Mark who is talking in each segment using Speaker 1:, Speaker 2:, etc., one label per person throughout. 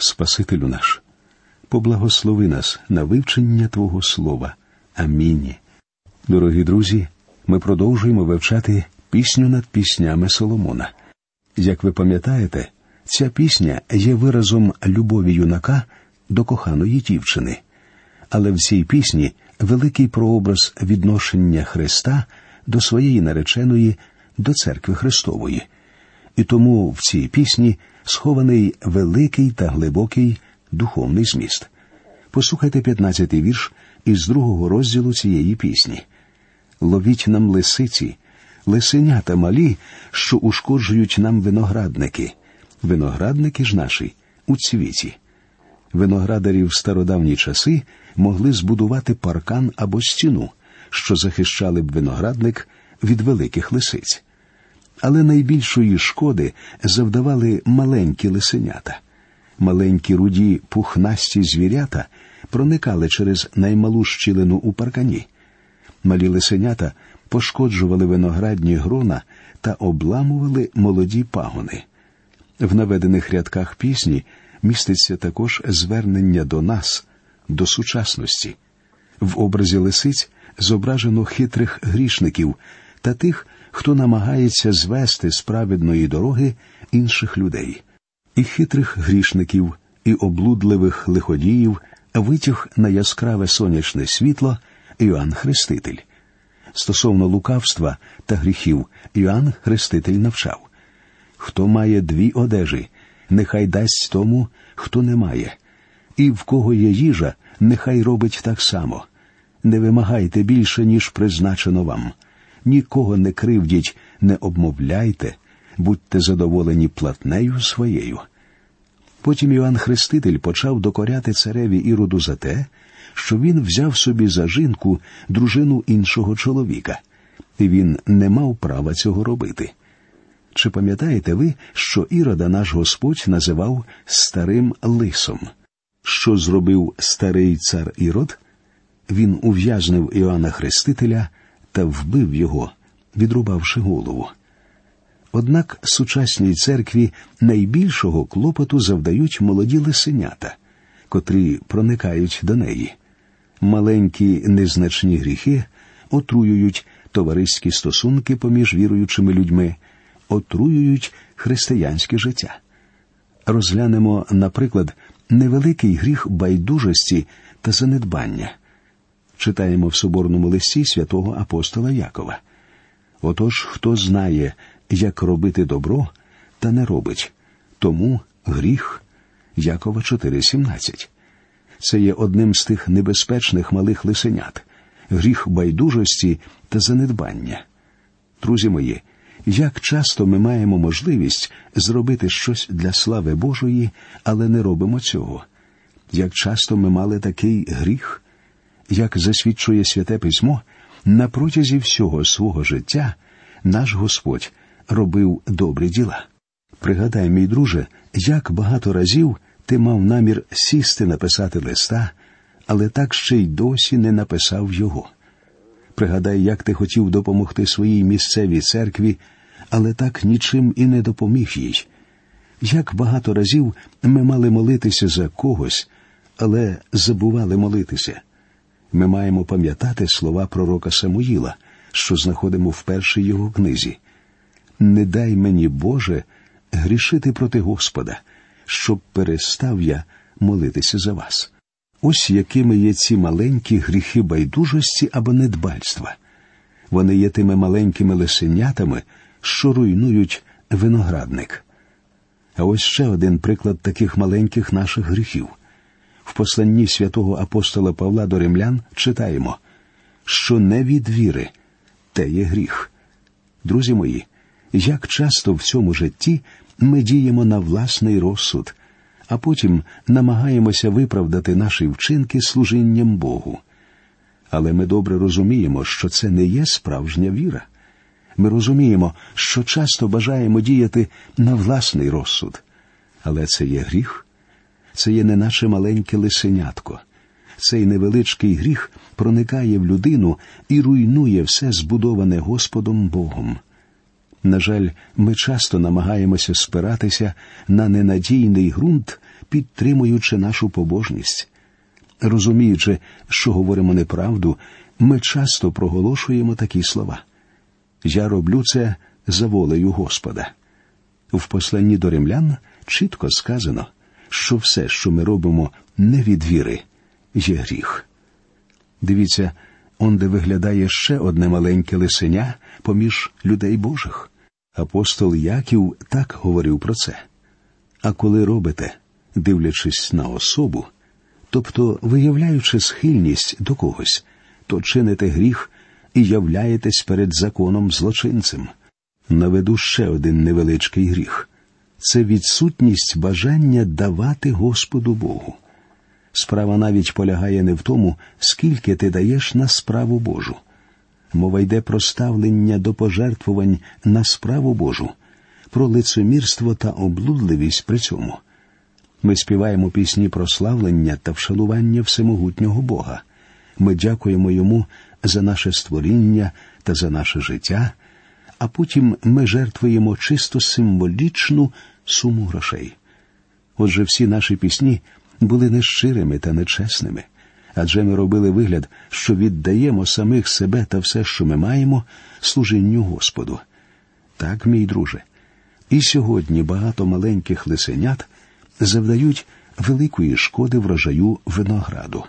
Speaker 1: Спасителю наш, поблагослови нас на вивчення Твого Слова. Амінь. Дорогі друзі, ми продовжуємо вивчати пісню над піснями Соломона. Як ви пам'ятаєте, ця пісня є виразом любові юнака до коханої дівчини. Але в цій пісні великий прообраз відношення Христа до своєї нареченої, до Церкви Христової. І тому в цій пісні схований великий та глибокий духовний зміст. Послухайте 15-й вірш із 2-го розділу цієї пісні. «Ловіть нам лисиці, лисенята малі, що ушкоджують нам виноградники. Виноградники ж наші у цвіті». Виноградарі в стародавні часи могли збудувати паркан або стіну, що захищали б виноградник від великих лисиць. Але найбільшої шкоди завдавали маленькі лисенята. Маленькі руді пухнасті звірята проникали через наймалу щілину у паркані. Малі лисенята пошкоджували виноградні грона та обламували молоді пагони. В наведених рядках пісні міститься також звернення до нас, до сучасності. В образі лисиць зображено хитрих грішників та тих, хто намагається звести з праведної дороги інших людей. І хитрих грішників, і облудливих лиходіїв витяг на яскраве сонячне світло Іоанн Хреститель. Стосовно лукавства та гріхів Іоанн Хреститель навчав: «Хто має 2 одежі, нехай дасть тому, хто не має. І в кого є їжа, нехай робить так само. Не вимагайте більше, ніж призначено вам. Нікого не кривдіть, не обмовляйте, будьте задоволені платнею своєю». Потім Іоанн Хреститель почав докоряти цареві Іроду за те, що він взяв собі за жінку дружину іншого чоловіка, і він не мав права цього робити. Чи пам'ятаєте ви, що Ірода наш Господь називав старим лисом? Що зробив старий цар Ірод? Він ув'язнив Іоанна Хрестителя та вбив його, відрубавши голову. Однак сучасній церкві найбільшого клопоту завдають молоді лисенята, котрі проникають до неї. Маленькі незначні гріхи отруюють товариські стосунки поміж віруючими людьми, отруюють християнське життя. Розглянемо, наприклад, невеликий гріх байдужості та занедбання. Читаємо в соборному листі святого апостола Якова: «Отож, хто знає, як робити добро, та не робить, тому гріх». Якова 4:17. Це є одним з тих небезпечних малих лисенят – гріх байдужості та занедбання. Друзі мої, як часто ми маємо можливість зробити щось для слави Божої, але не робимо цього? Як часто ми мали такий гріх? Як засвідчує Святе Письмо, на протязі всього свого життя наш Господь робив добрі діла. Пригадай, мій друже, як багато разів ти мав намір сісти написати листа, але так ще й досі не написав його. Пригадай, як ти хотів допомогти своїй місцевій церкві, але так нічим і не допоміг їй. Як багато разів ми мали молитися за когось, але забували молитися. Ми маємо пам'ятати слова пророка Самуїла, що знаходимо в першій його книзі: «Не дай мені, Боже, грішити проти Господа, щоб перестав я молитися за вас». Ось якими є ці маленькі гріхи байдужості або недбальства. Вони є тими маленькими лисенятами, що руйнують виноградник. А ось ще один приклад таких маленьких наших гріхів. В посланні святого апостола Павла до римлян читаємо: «Що не від віри, те є гріх». Друзі мої, як часто в цьому житті ми діємо на власний розсуд, а потім намагаємося виправдати наші вчинки служінням Богу. Але ми добре розуміємо, що це не є справжня віра. Ми розуміємо, що часто бажаємо діяти на власний розсуд. Але це є гріх. Це є неначе маленьке лисенятко. Цей невеличкий гріх проникає в людину і руйнує все збудоване Господом Богом. На жаль, ми часто намагаємося спиратися на ненадійний ґрунт, підтримуючи нашу побожність. Розуміючи, що говоримо неправду, ми часто проголошуємо такі слова. «Я роблю це за волею Господа». В посланні до римлян чітко сказано, що все, що ми робимо не від віри, є гріх. Дивіться, онде виглядає ще одне маленьке лисеня поміж людей Божих. Апостол Яків так говорив про це. А коли робите, дивлячись на особу, тобто виявляючи схильність до когось, то чините гріх і являєтесь перед законом злочинцем. Наведу ще один невеличкий гріх. Це відсутність бажання давати Господу Богу. Справа навіть полягає не в тому, скільки ти даєш на справу Божу. Мова йде про ставлення до пожертвувань на справу Божу, про лицемірство та облудливість при цьому. Ми співаємо пісні про славлення та вшанування всемогутнього Бога. Ми дякуємо Йому за наше створіння та за наше життя, а потім ми жертвуємо чисто символічну суму грошей. Отже, всі наші пісні були нещирими та нечесними, адже ми робили вигляд, що віддаємо самих себе та все, що ми маємо, служінню Господу. Так, мій друже, і сьогодні багато маленьких лисенят завдають великої шкоди врожаю винограду.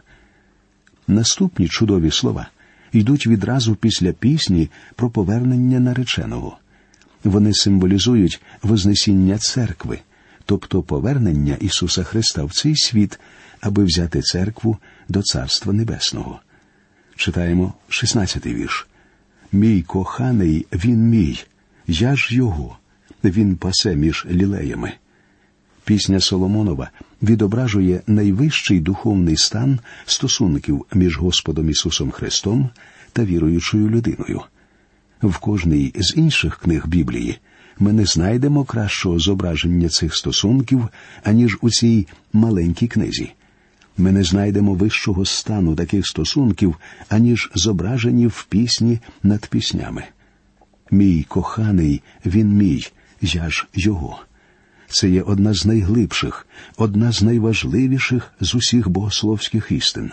Speaker 1: Наступні чудові слова йдуть відразу після пісні про повернення нареченого. Вони символізують вознесіння церкви, тобто повернення Ісуса Христа в цей світ, аби взяти церкву до Царства Небесного. Читаємо 16-й вірш. «Мій коханий, він мій, я ж його, він пасе між лілеями». Пісня Соломонова відображує найвищий духовний стан стосунків між Господом Ісусом Христом та віруючою людиною. В кожній з інших книг Біблії ми не знайдемо кращого зображення цих стосунків, аніж у цій маленькій книзі. Ми не знайдемо вищого стану таких стосунків, аніж зображені в пісні над піснями. «Мій коханий, він мій, я ж його». Це є одна з найглибших, одна з найважливіших з усіх богословських істин.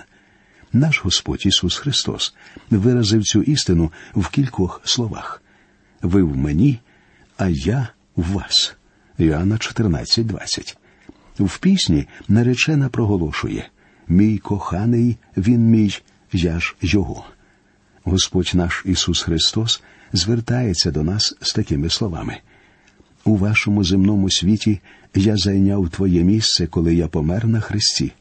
Speaker 1: Наш Господь Ісус Христос виразив цю істину в кількох словах. «Ви в мені, а я в вас». Іоанна 14:20. В пісні наречена проголошує «Мій коханий, він мій, я ж його». Господь наш Ісус Христос звертається до нас з такими словами. «У вашому земному світі я зайняв твоє місце, коли я помер на хресті.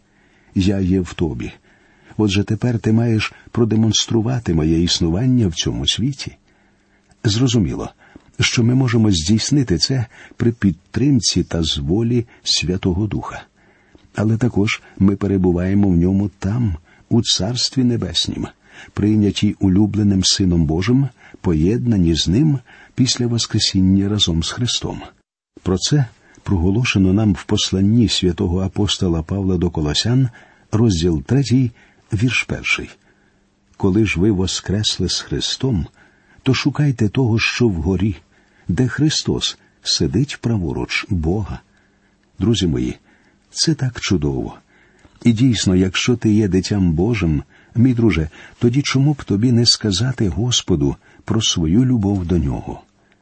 Speaker 1: Я є в тобі. Отже, тепер ти маєш продемонструвати моє існування в цьому світі». Зрозуміло, що ми можемо здійснити це при підтримці та зволі Святого Духа. Але також ми перебуваємо в ньому там, у Царстві Небеснім, прийняті улюбленим Сином Божим, поєднані з Ним після Воскресіння разом з Христом. Про це проголошено нам в посланні святого апостола Павла до Колосян, розділ 3, вірш 1. «Коли ж ви воскресли з Христом, то шукайте того, що вгорі, де Христос сидить праворуч Бога». Друзі мої, це так чудово. І дійсно, якщо ти є дитям Божим, мій друже, тоді чому б тобі не сказати Господу про свою любов до Нього?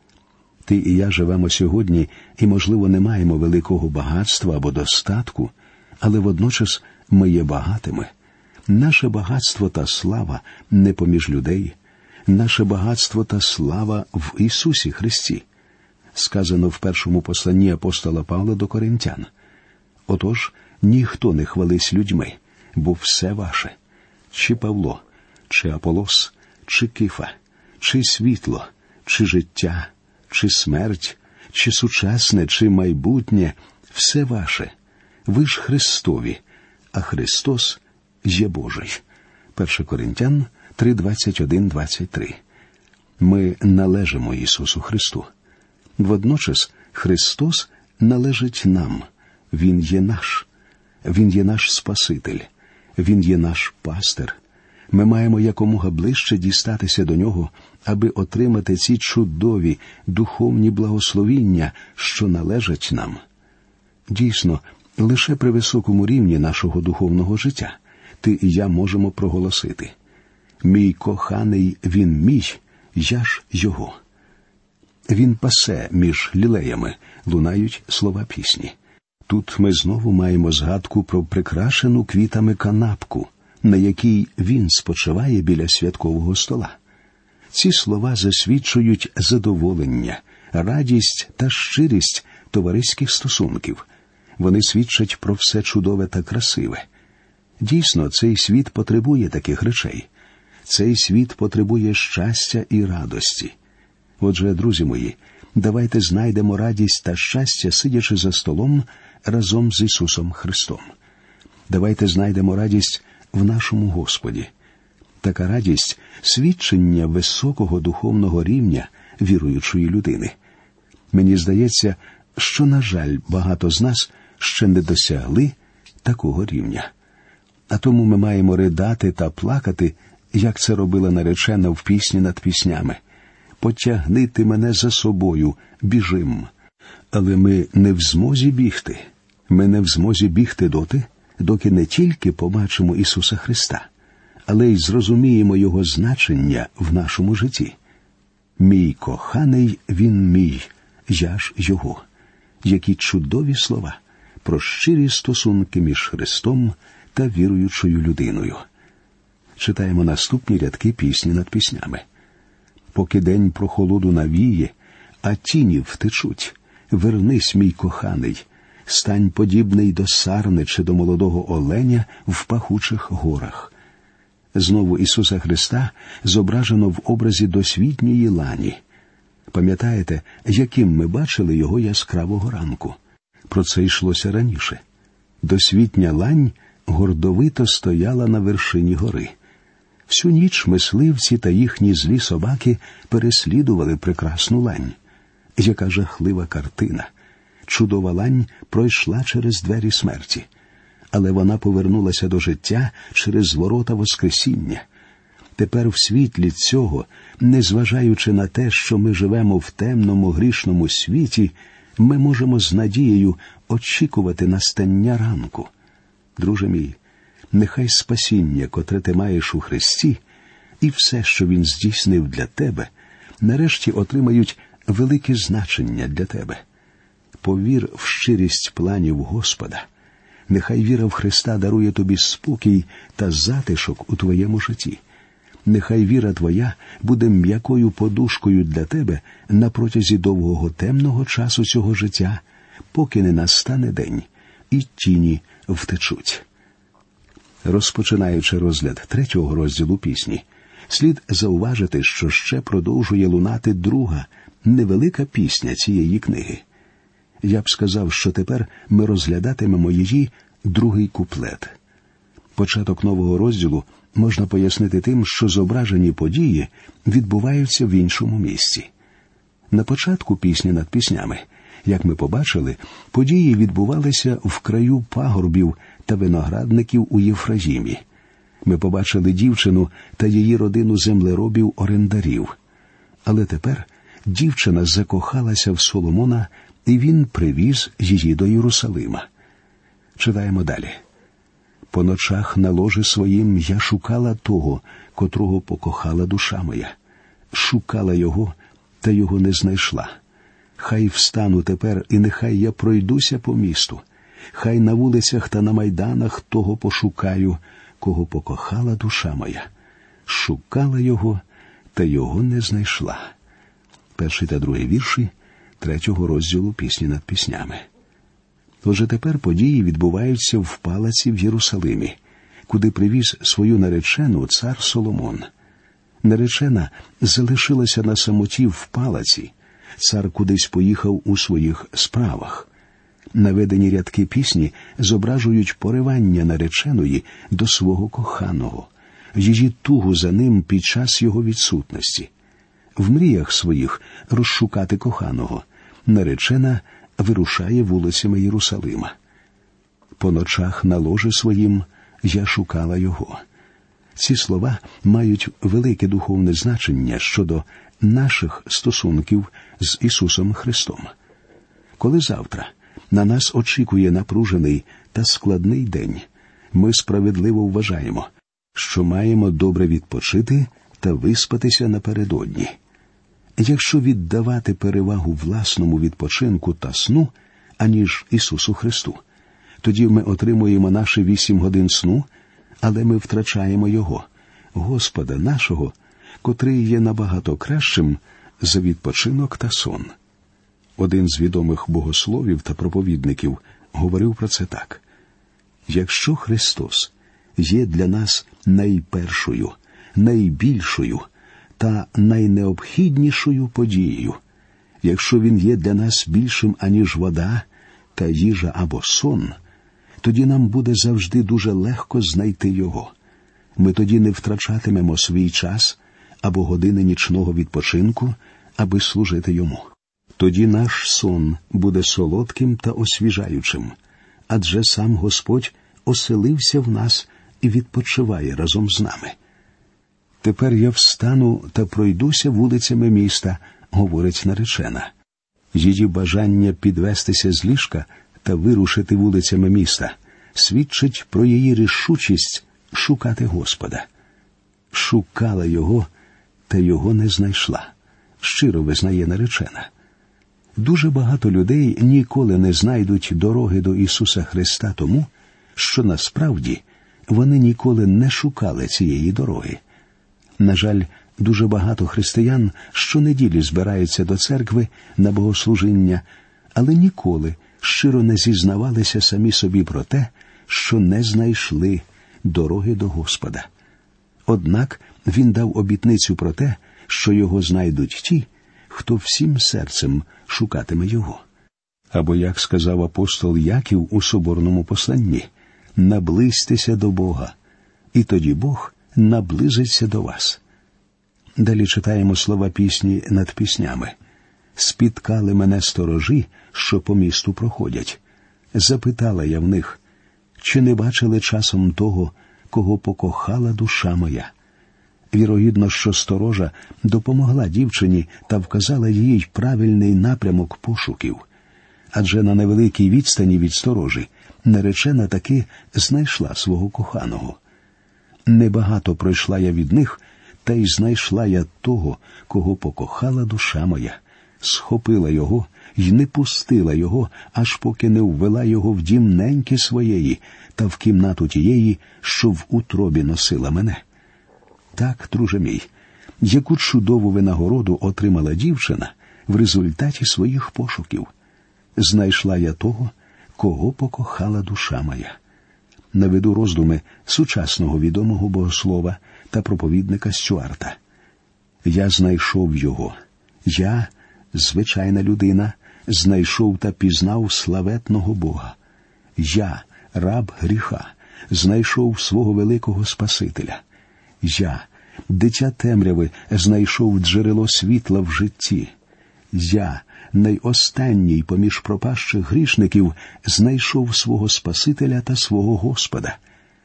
Speaker 1: Ти і я живемо сьогодні і, можливо, не маємо великого багатства або достатку, але водночас ми є багатими. Наше багатство та слава не поміж людей. Наше багатство та слава в Ісусі Христі. Сказано в першому посланні апостола Павла до Коринтян. «Отож, ніхто не хвались людьми, бо все ваше. Чи Павло, чи Аполос, чи Кифа, чи світло, чи життя, чи смерть, чи сучасне, чи майбутнє, все ваше. Ви ж Христові, а Христос є Божий». 1 Коринтян 3:21-23. Ми належимо Ісусу Христу. Водночас Христос належить нам. Він є наш. Він є наш Спаситель. Він є наш пастир. Ми маємо якомога ближче дістатися до нього, аби отримати ці чудові духовні благословіння, що належать нам. Дійсно, лише при високому рівні нашого духовного життя ти і я можемо проголосити: «Мій коханий, він мій, я ж його». Він пасе між лілеями, лунають слова пісні. Тут ми знову маємо згадку про прикрашену квітами канапку, на якій він спочиває біля святкового стола. Ці слова засвідчують задоволення, радість та щирість товариських стосунків. Вони свідчать про все чудове та красиве. Дійсно, цей світ потребує таких речей. Цей світ потребує щастя і радості. Отже, друзі мої, давайте знайдемо радість та щастя, сидячи за столом разом з Ісусом Христом. Давайте знайдемо радість в нашому Господі. Така радість – свідчення високого духовного рівня віруючої людини. Мені здається, що, на жаль, багато з нас ще не досягли такого рівня. А тому ми маємо ридати та плакати, як це робила наречена в пісні над піснями. «Потягни ти мене за собою, біжим». Але ми не в змозі бігти. Ми не в змозі бігти доти, доки не тільки побачимо Ісуса Христа, але й зрозуміємо Його значення в нашому житті. «Мій коханий, він мій, я ж його». Які чудові слова про щирі стосунки між Христом та віруючою людиною. Читаємо наступні рядки пісні над піснями. «Поки день прохолоду навіє, а тіні втечуть, вернись, мій коханий, стань подібний до сарни чи до молодого оленя в пахучих горах». Знову Ісуса Христа зображено в образі досвітньої лані. Пам'ятаєте, яким ми бачили його яскравого ранку? Про це йшлося раніше. Досвітня лань гордовито стояла на вершині гори. Всю ніч мисливці та їхні злі собаки переслідували прекрасну лань. Яка жахлива картина! Чудова лань пройшла через двері смерті. Але вона повернулася до життя через ворота Воскресіння. Тепер в світлі цього, незважаючи на те, що ми живемо в темному грішному світі, ми можемо з надією очікувати настання ранку. Друже мій, нехай спасіння, котре ти маєш у Христі, і все, що Він здійснив для тебе, нарешті отримають велике значення для тебе. Повір в щирість планів Господа. Нехай віра в Христа дарує тобі спокій та затишок у твоєму житті. Нехай віра твоя буде м'якою подушкою для тебе на протязі довгого темного часу цього життя, поки не настане день, і тіні втечуть. Розпочинаючи розгляд 3-го розділу пісні, слід зауважити, що ще продовжує лунати друга, невелика пісня цієї книги. Я б сказав, що тепер ми розглядатимемо її другий куплет. Початок нового розділу можна пояснити тим, що зображені події відбуваються в іншому місці. На початку пісні над піснями, як ми побачили, події відбувалися в краю пагорбів та виноградників у Єфраїмі. Ми побачили дівчину та її родину землеробів-орендарів. Але тепер дівчина закохалася в Соломона, і він привіз її до Єрусалима. Читаємо далі. «По ночах на ложі своїм я шукала того, котрого покохала душа моя. Шукала його, та його не знайшла. Хай встану тепер, і нехай я пройдуся по місту. Хай на вулицях та на майданах того пошукаю, кого покохала душа моя. Шукала його, та його не знайшла». 1 та 2 вірші 3-го розділу пісні над піснями. Отже, тепер події відбуваються в палаці в Єрусалимі, куди привіз свою наречену цар Соломон. Наречена залишилася на самоті в палаці, цар кудись поїхав у своїх справах. Наведені рядки пісні зображують поривання нареченої до свого коханого, її тугу за ним під час його відсутності. В мріях своїх розшукати коханого наречена вирушає вулицями Єрусалима. «По ночах на ложі своїм я шукала його». Ці слова мають велике духовне значення щодо наших стосунків з Ісусом Христом. Коли завтра на нас очікує напружений та складний день, ми справедливо вважаємо, що маємо добре відпочити та виспатися напередодні. Якщо віддавати перевагу власному відпочинку та сну, аніж Ісусу Христу, тоді ми отримуємо наші 8 годин сну, але ми втрачаємо Його, Господа нашого, котрий є набагато кращим за відпочинок та сон. Один з відомих богословів та проповідників говорив про це так. Якщо Христос є для нас найпершою, найбільшою та найнеобхіднішою подією, якщо Він є для нас більшим, аніж вода та їжа або сон, тоді нам буде завжди дуже легко знайти Його. Ми тоді не втрачатимемо свій час або години нічного відпочинку, аби служити Йому. Тоді наш сон буде солодким та освіжаючим, адже сам Господь оселився в нас і відпочиває разом з нами. «Тепер я встану та пройдуся вулицями міста», – говорить наречена. Її бажання підвестися з ліжка та вирушити вулицями міста свідчить про її рішучість шукати Господа. Шукала Його, та Його не знайшла, щиро визнає наречена. Дуже багато людей ніколи не знайдуть дороги до Ісуса Христа тому, що насправді вони ніколи не шукали цієї дороги. На жаль, дуже багато християн щонеділі збираються до церкви на богослужіння, але ніколи щиро не зізнавалися самі собі про те, що не знайшли дороги до Господа. Однак Він дав обітницю про те, що Його знайдуть ті, хто всім серцем шукатиме Його. Або, як сказав апостол Яків у соборному посланні, «Наблизьтеся до Бога, і тоді Бог наблизиться до вас». Далі читаємо слова пісні над піснями. «Спіткали мене сторожі, що по місту проходять. Запитала я в них, чи не бачили часом того, кого покохала душа моя?» Вірогідно, що сторожа допомогла дівчині та вказала їй правильний напрямок пошуків. Адже на невеликій відстані від сторожі наречена таки знайшла свого коханого. «Небагато пройшла я від них, та й знайшла я того, кого покохала душа моя. Схопила його й не пустила його, аж поки не ввела його в дім неньки своєї та в кімнату тієї, що в утробі носила мене». Так, друже мій, яку чудову винагороду отримала дівчина в результаті своїх пошуків. «Знайшла я того, кого покохала душа моя». Наведу роздуми сучасного відомого богослова та проповідника Стюарта. «Я знайшов його. Я, звичайна людина, знайшов та пізнав славетного Бога. Я, раб гріха, знайшов свого великого Спасителя. Я, дитя темряви, знайшов джерело світла в житті. Я, найостанній поміж пропащих грішників, знайшов свого Спасителя та свого Господа.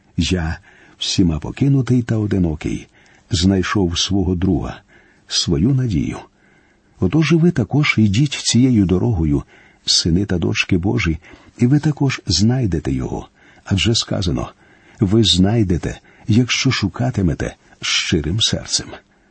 Speaker 1: Я, всіма покинутий та одинокий, знайшов свого друга, свою надію. Отож і ви також йдіть цією дорогою, сини та дочки Божі, і ви також знайдете його. Адже сказано, ви знайдете, якщо шукатимете щирим серцем».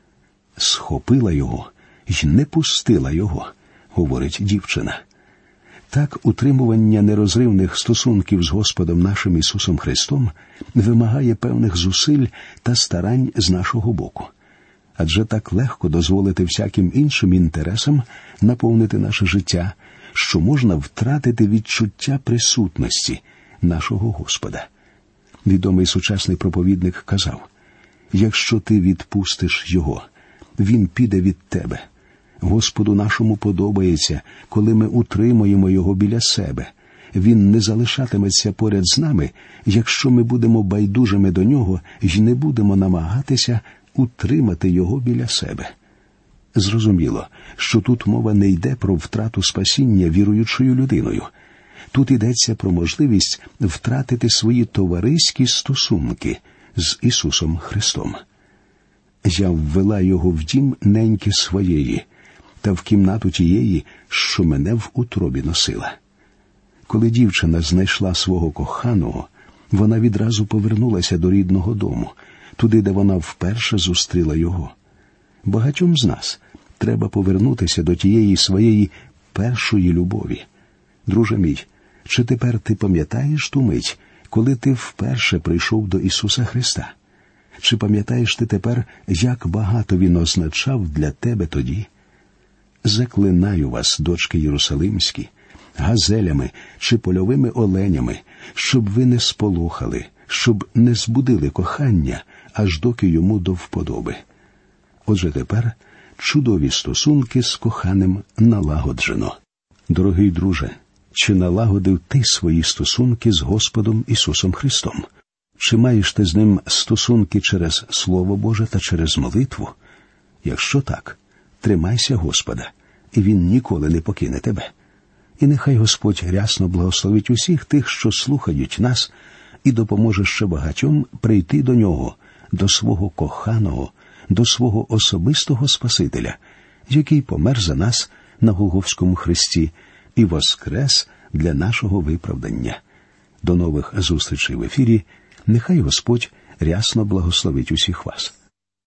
Speaker 1: «Схопила його й не пустила його», – говорить дівчина. Так, утримування нерозривних стосунків з Господом нашим Ісусом Христом вимагає певних зусиль та старань з нашого боку. Адже так легко дозволити всяким іншим інтересам наповнити наше життя, що можна втратити відчуття присутності нашого Господа. Відомий сучасний проповідник казав, «Якщо ти відпустиш його, він піде від тебе. Господу нашому подобається, коли ми утримуємо його біля себе. Він не залишатиметься поряд з нами, якщо ми будемо байдужими до нього і не будемо намагатися утримати його біля себе». Зрозуміло, що тут мова не йде про втрату спасіння віруючою людиною. Тут йдеться про можливість втратити свої товариські стосунки з Ісусом Христом. Я ввела його в дім неньки своєї та в кімнату тієї, що мене в утробі носила. Коли дівчина знайшла свого коханого, вона відразу повернулася до рідного дому, туди, де вона вперше зустріла його. Багатьом з нас треба повернутися до тієї своєї першої любові. Друже мій, чи тепер ти пам'ятаєш ту мить, коли ти вперше прийшов до Ісуса Христа? Чи пам'ятаєш ти тепер, як багато Він означав для тебе тоді? Заклинаю вас, дочки Єрусалимські, газелями чи польовими оленями, щоб ви не сполохали, щоб не збудили кохання, аж доки йому до вподоби. Отже тепер чудові стосунки з коханим налагоджено. Дорогий друже, чи налагодив ти свої стосунки з Господом Ісусом Христом? Чи маєш ти з Ним стосунки через Слово Боже та через молитву? Якщо так, тримайся Господа, і Він ніколи не покине тебе. І нехай Господь рясно благословить усіх тих, що слухають нас, і допоможе ще багатьом прийти до Нього, до свого коханого, до свого особистого Спасителя, який помер за нас на Голгофському хресті і воскрес для нашого виправдання. До нових зустрічей в ефірі. Нехай Господь рясно благословить усіх вас.